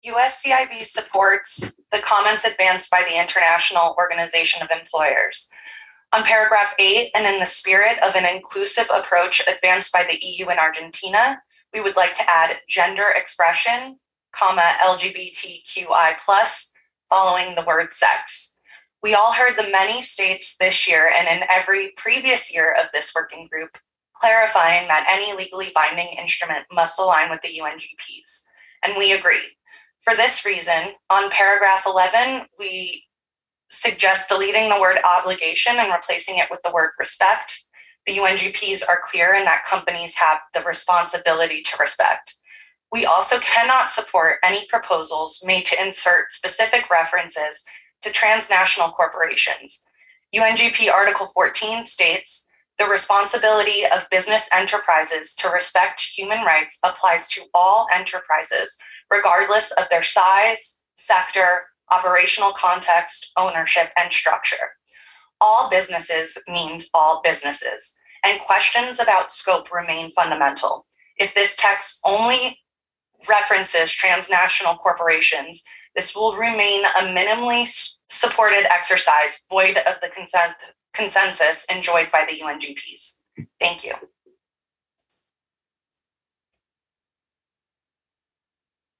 USCIB supports the comments advanced by the International Organization of Employers. On paragraph 8, and in the spirit of an inclusive approach advanced by the EU and Argentina, we would like to add gender expression, LGBTQI+, following the word sex. We all heard the many states this year and in every previous year of this working group clarifying that any legally binding instrument must align with the UNGPs, and we agree. For this reason, on paragraph 11, we suggest deleting the word obligation and replacing it with the word respect. The UNGPs are clear in that companies have the responsibility to respect. We also cannot support any proposals made to insert specific references to transnational corporations. UNGP Article 14 states, the responsibility of business enterprises to respect human rights applies to all enterprises, regardless of their size, sector, operational context, ownership, and structure. All businesses means all businesses, and questions about scope remain fundamental. If this text only references transnational corporations, this will remain a minimally supported exercise void of the consensus enjoyed by the UNGPs. Thank you.